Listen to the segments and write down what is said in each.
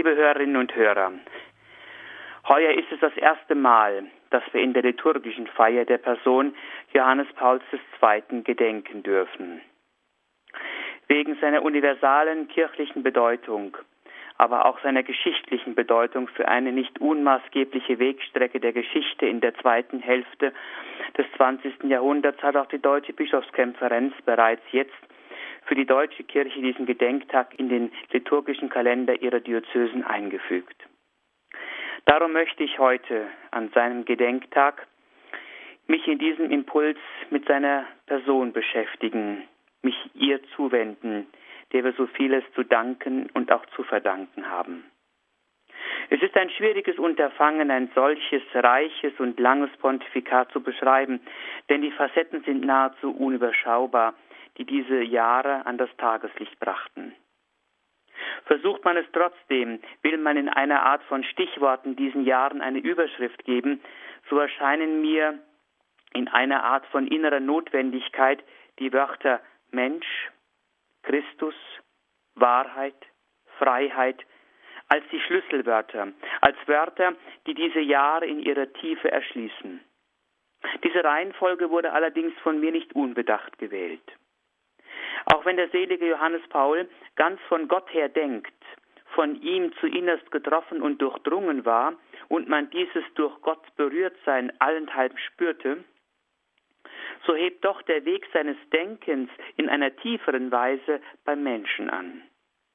Liebe Hörerinnen und Hörer, heuer ist es das erste Mal, dass wir in der liturgischen Feier der Person Johannes Pauls II. Gedenken dürfen. Wegen seiner universalen kirchlichen Bedeutung, aber auch seiner geschichtlichen Bedeutung für eine nicht unmaßgebliche Wegstrecke der Geschichte in der zweiten Hälfte des 20. Jahrhunderts hat auch die Deutsche Bischofskonferenz bereits jetzt für die deutsche Kirche diesen Gedenktag in den liturgischen Kalender ihrer Diözesen eingefügt. Darum möchte ich heute an seinem Gedenktag mich in diesem Impuls mit seiner Person beschäftigen, mich ihr zuwenden, der wir so vieles zu danken und auch zu verdanken haben. Es ist ein schwieriges Unterfangen, ein solches reiches und langes Pontifikat zu beschreiben, denn die Facetten sind nahezu unüberschaubar, die diese Jahre an das Tageslicht brachten. Versucht man es trotzdem, will man in einer Art von Stichworten diesen Jahren eine Überschrift geben, so erscheinen mir in einer Art von innerer Notwendigkeit die Wörter Mensch, Christus, Wahrheit, Freiheit als die Schlüsselwörter, als Wörter, die diese Jahre in ihrer Tiefe erschließen. Diese Reihenfolge wurde allerdings von mir nicht unbedacht gewählt. Auch wenn der selige Johannes Paul ganz von Gott her denkt, von ihm zu innerst getroffen und durchdrungen war und man dieses durch Gott Berührtsein allenthalben spürte, so hebt doch der Weg seines Denkens in einer tieferen Weise beim Menschen an.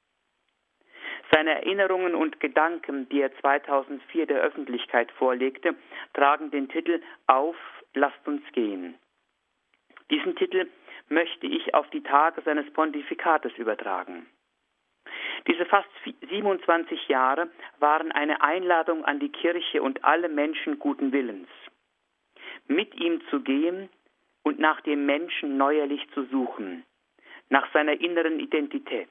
Seine Erinnerungen und Gedanken, die er 2004 der Öffentlichkeit vorlegte, tragen den Titel »Auf, lasst uns gehen«. Diesen Titel möchte ich auf die Tage seines Pontifikates übertragen. Diese fast 27 Jahre waren eine Einladung an die Kirche und alle Menschen guten Willens, mit ihm zu gehen und nach dem Menschen neuerlich zu suchen, nach seiner inneren Identität.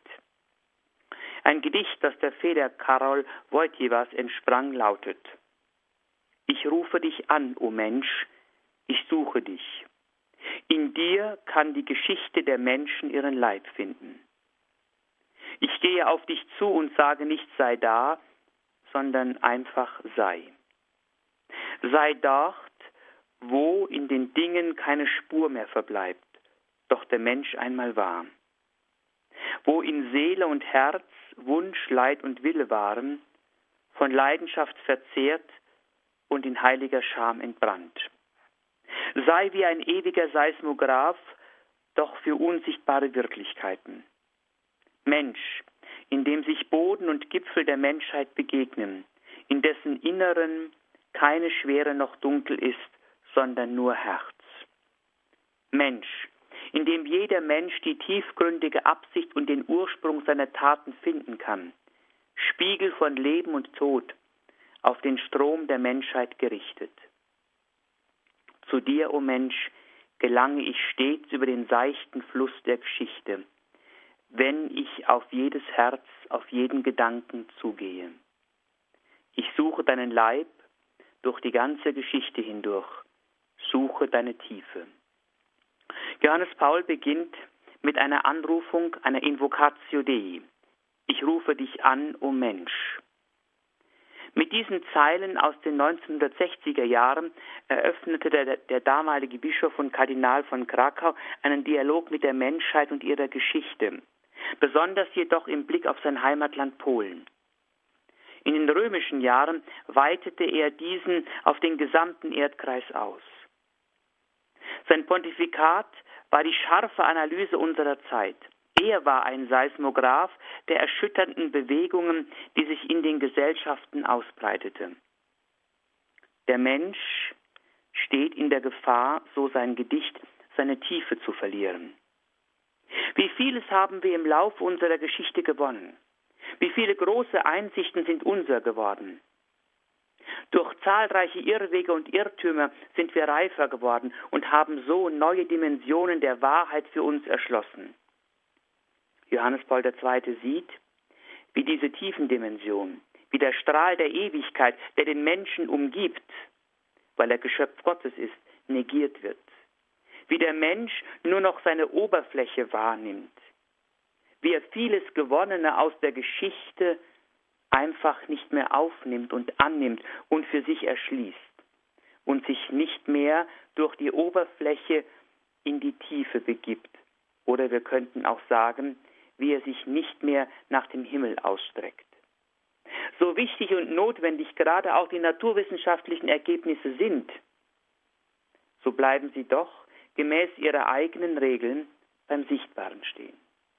Ein Gedicht, das der Feder Karol Wojtyłas entsprang, lautet: Ich rufe dich an, o Mensch, ich suche dich. In dir kann die Geschichte der Menschen ihren Leib finden. Ich gehe auf dich zu und sage nicht sei da, sondern einfach sei. Sei dort, wo in den Dingen keine Spur mehr verbleibt, doch der Mensch einmal war. Wo in Seele und Herz Wunsch, Leid und Wille waren, von Leidenschaft verzehrt und in heiliger Scham entbrannt. Sei wie ein ewiger Seismograph, doch für unsichtbare Wirklichkeiten. Mensch, in dem sich Boden und Gipfel der Menschheit begegnen, in dessen Inneren keine Schwere noch dunkel ist, sondern nur Herz. Mensch, in dem jeder Mensch die tiefgründige Absicht und den Ursprung seiner Taten finden kann, Spiegel von Leben und Tod, auf den Strom der Menschheit gerichtet. Zu dir, o Mensch, gelange ich stets über den seichten Fluss der Geschichte, wenn ich auf jedes Herz, auf jeden Gedanken zugehe. Ich suche deinen Leib durch die ganze Geschichte hindurch, suche deine Tiefe. Johannes Paul beginnt mit einer Anrufung, einer Invocatio Dei. Ich rufe dich an, o Mensch. Mit diesen Zeilen aus den 1960er Jahren eröffnete der damalige Bischof und Kardinal von Krakau einen Dialog mit der Menschheit und ihrer Geschichte, besonders jedoch im Blick auf sein Heimatland Polen. In den römischen Jahren weitete er diesen auf den gesamten Erdkreis aus. Sein Pontifikat war die scharfe Analyse unserer Zeit. Er war ein Seismograph der erschütternden Bewegungen, die sich in den Gesellschaften ausbreitete. Der Mensch steht in der Gefahr, so sein Gedicht, seine Tiefe zu verlieren. Wie vieles haben wir im Laufe unserer Geschichte gewonnen? Wie viele große Einsichten sind unser geworden? Durch zahlreiche Irrwege und Irrtümer sind wir reifer geworden und haben so neue Dimensionen der Wahrheit für uns erschlossen. Johannes Paul II. Sieht, wie diese Tiefendimension, wie der Strahl der Ewigkeit, der den Menschen umgibt, weil er Geschöpf Gottes ist, negiert wird. Wie der Mensch nur noch seine Oberfläche wahrnimmt. Wie er vieles Gewonnene aus der Geschichte einfach einfach nicht mehr aufnimmt und annimmt und für sich erschließt und sich nicht mehr durch die Oberfläche in die Tiefe begibt. Oder wir könnten auch sagen, wie er sich nicht mehr nach dem Himmel ausstreckt. So wichtig und notwendig gerade auch die naturwissenschaftlichen Ergebnisse sind, so bleiben sie doch gemäß ihrer eigenen Regeln beim Sichtbaren stehen.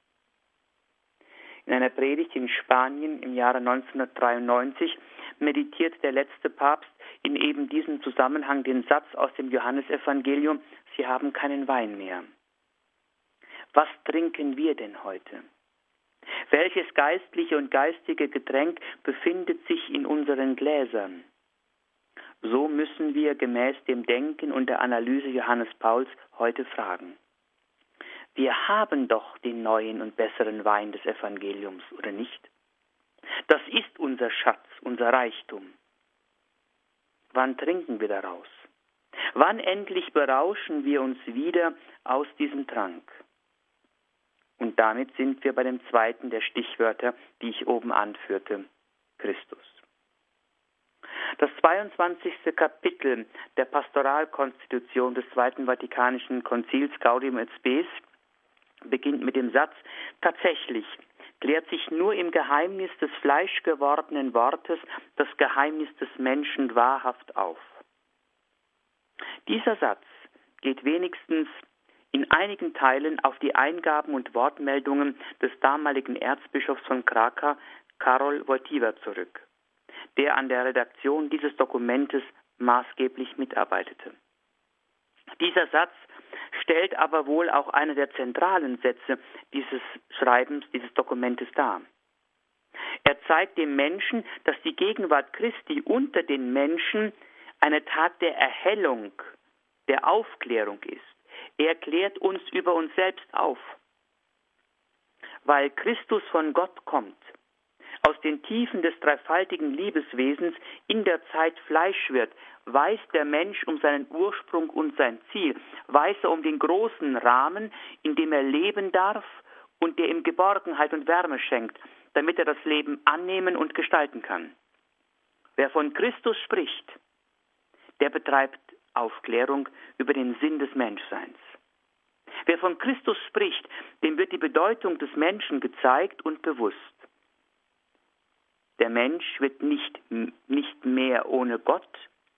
In einer Predigt in Spanien im Jahre 1993 meditiert der letzte Papst in eben diesem Zusammenhang den Satz aus dem Johannesevangelium: Sie haben keinen Wein mehr. Was trinken wir denn heute? Welches geistliche und geistige Getränk befindet sich in unseren Gläsern? So müssen wir gemäß dem Denken und der Analyse Johannes Pauls heute fragen. Wir haben doch den neuen und besseren Wein des Evangeliums, oder nicht? Das ist unser Schatz, unser Reichtum. Wann trinken wir daraus? Wann endlich berauschen wir uns wieder aus diesem Trank? Und damit sind wir bei dem zweiten der Stichwörter, die ich oben anführte, Christus. Das 22. Kapitel der Pastoralkonstitution des Zweiten Vatikanischen Konzils Gaudium et Spes beginnt mit dem Satz: Tatsächlich klärt sich nur im Geheimnis des fleischgewordenen Wortes das Geheimnis des Menschen wahrhaft auf. Dieser Satz geht wenigstens in einigen Teilen auf die Eingaben und Wortmeldungen des damaligen Erzbischofs von Krakau, Karol Wojtyła, zurück, der an der Redaktion dieses Dokumentes maßgeblich mitarbeitete. Dieser Satz stellt aber wohl auch eine der zentralen Sätze dieses Schreibens, dieses Dokumentes dar. Er zeigt dem Menschen, dass die Gegenwart Christi unter den Menschen eine Tat der Erhellung, der Aufklärung ist. Er klärt uns über uns selbst auf. Weil Christus von Gott kommt, aus den Tiefen des dreifaltigen Liebeswesens in der Zeit Fleisch wird, weiß der Mensch um seinen Ursprung und sein Ziel, weiß er um den großen Rahmen, in dem er leben darf und der ihm Geborgenheit und Wärme schenkt, damit er das Leben annehmen und gestalten kann. Wer von Christus spricht, der betreibt Aufklärung über den Sinn des Menschseins. Wer von Christus spricht, dem wird die Bedeutung des Menschen gezeigt und bewusst. Der Mensch wird nicht mehr ohne Gott,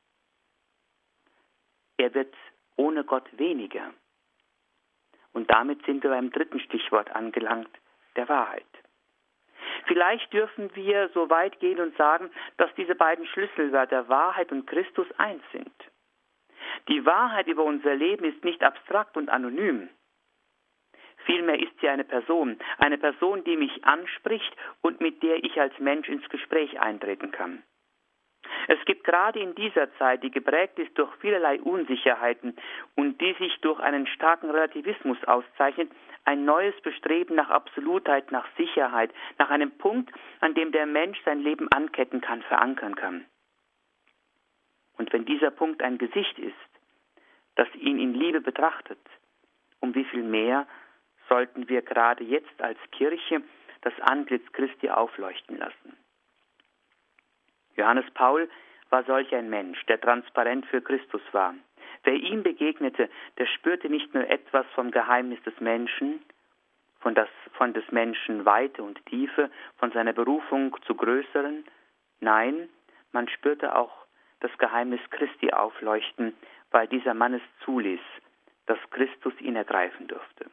er wird ohne Gott weniger. Und damit sind wir beim dritten Stichwort angelangt, der Wahrheit. Vielleicht dürfen wir so weit gehen und sagen, dass diese beiden Schlüsselwörter Wahrheit und Christus eins sind. Die Wahrheit über unser Leben ist nicht abstrakt und anonym. Vielmehr ist sie eine Person, die mich anspricht und mit der ich als Mensch ins Gespräch eintreten kann. Es gibt gerade in dieser Zeit, die geprägt ist durch vielerlei Unsicherheiten und die sich durch einen starken Relativismus auszeichnet, ein neues Bestreben nach Absolutheit, nach Sicherheit, nach einem Punkt, an dem der Mensch sein Leben anketten kann, verankern kann. Und wenn dieser Punkt ein Gesicht ist, das ihn in Liebe betrachtet, um wie viel mehr sollten wir gerade jetzt als Kirche das Antlitz Christi aufleuchten lassen. Johannes Paul war solch ein Mensch, der transparent für Christus war. Wer ihm begegnete, der spürte nicht nur etwas vom Geheimnis des Menschen, von des Menschen Weite und Tiefe, von seiner Berufung zu Größeren. Nein, man spürte auch das Geheimnis Christi aufleuchten, weil dieser Mann es zuließ, dass Christus ihn ergreifen durfte.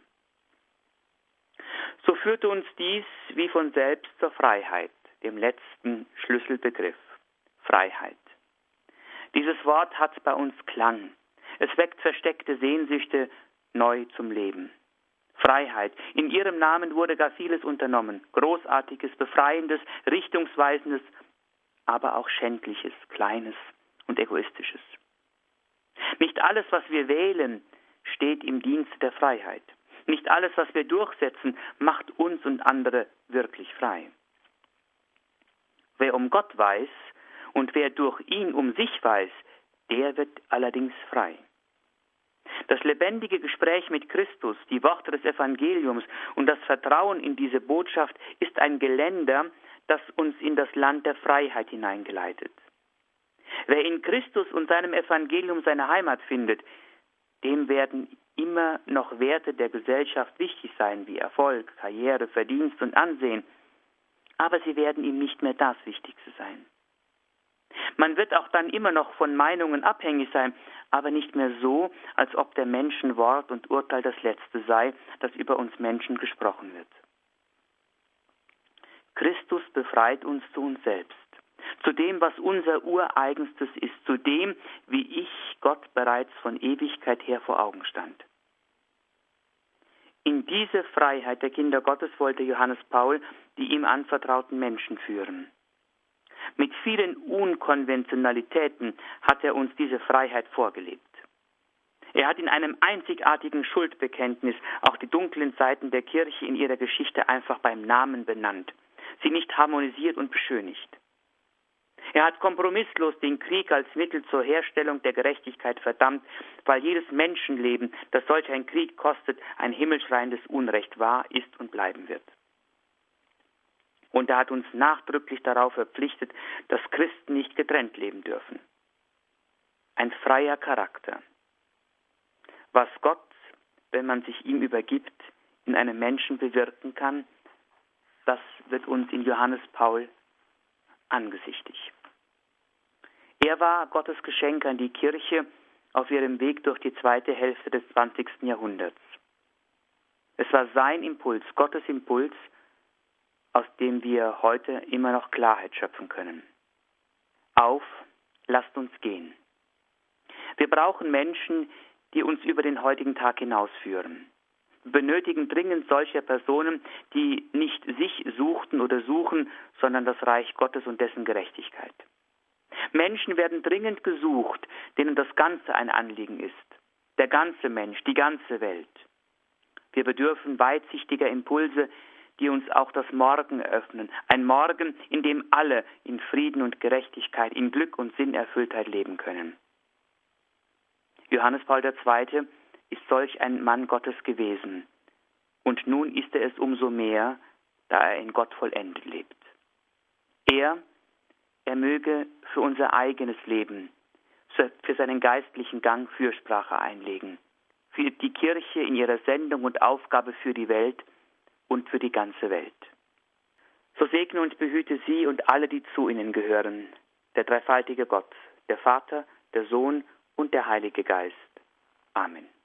So führte uns dies wie von selbst zur Freiheit, dem letzten Schlüsselbegriff, Freiheit. Dieses Wort hat bei uns Klang. Es weckt versteckte Sehnsüchte neu zum Leben. Freiheit. In ihrem Namen wurde gar vieles unternommen. Großartiges, Befreiendes, Richtungsweisendes, aber auch Schändliches, Kleines und Egoistisches. Nicht alles, was wir wählen, steht im Dienste der Freiheit. Nicht alles, was wir durchsetzen, macht uns und andere wirklich frei. Wer um Gott weiß und wer durch ihn um sich weiß, der wird allerdings frei. Das lebendige Gespräch mit Christus, die Worte des Evangeliums und das Vertrauen in diese Botschaft ist ein Geländer, das uns in das Land der Freiheit hineingeleitet. Wer in Christus und seinem Evangelium seine Heimat findet, dem werden immer noch Werte der Gesellschaft wichtig sein, wie Erfolg, Karriere, Verdienst und Ansehen. Aber sie werden ihm nicht mehr das Wichtigste sein. Man wird auch dann immer noch von Meinungen abhängig sein, aber nicht mehr so, als ob der Menschen Wort und Urteil das Letzte sei, das über uns Menschen gesprochen wird. Christus befreit uns zu uns selbst, zu dem, was unser Ureigenstes ist, zu dem, wie ich Gott bereits von Ewigkeit her vor Augen stand. In diese Freiheit der Kinder Gottes wollte Johannes Paul die ihm anvertrauten Menschen führen. Mit vielen Unkonventionalitäten hat er uns diese Freiheit vorgelebt. Er hat in einem einzigartigen Schuldbekenntnis auch die dunklen Seiten der Kirche in ihrer Geschichte einfach beim Namen benannt, sie nicht harmonisiert und beschönigt. Er hat kompromisslos den Krieg als Mittel zur Herstellung der Gerechtigkeit verdammt, weil jedes Menschenleben, das solch ein Krieg kostet, ein himmelschreiendes Unrecht war, ist und bleiben wird. Und er hat uns nachdrücklich darauf verpflichtet, dass Christen nicht getrennt leben dürfen. Ein freier Charakter. Was Gott, wenn man sich ihm übergibt, in einem Menschen bewirken kann, das wird uns in Johannes Paul angesichtig. Er war Gottes Geschenk an die Kirche auf ihrem Weg durch die zweite Hälfte des 20. Jahrhunderts. Es war sein Impuls, Gottes Impuls, aus dem wir heute immer noch Klarheit schöpfen können. Auf, lasst uns gehen. Wir brauchen Menschen, die uns über den heutigen Tag hinausführen. Wir benötigen dringend solche Personen, die nicht sich suchten oder suchen, sondern das Reich Gottes und dessen Gerechtigkeit. Menschen werden dringend gesucht, denen das Ganze ein Anliegen ist. Der ganze Mensch, die ganze Welt. Wir bedürfen weitsichtiger Impulse, die uns auch das Morgen eröffnen. Ein Morgen, in dem alle in Frieden und Gerechtigkeit, in Glück und Sinnerfülltheit leben können. Johannes Paul II. Ist solch ein Mann Gottes gewesen. Und nun ist er es umso mehr, da er in Gott vollendet lebt. Er möge für unser eigenes Leben, für seinen geistlichen Gang Fürsprache einlegen. Für die Kirche in ihrer Sendung und Aufgabe für die Welt und für die ganze Welt. So segne und behüte sie und alle, die zu ihnen gehören, der dreifaltige Gott, der Vater, der Sohn und der Heilige Geist. Amen.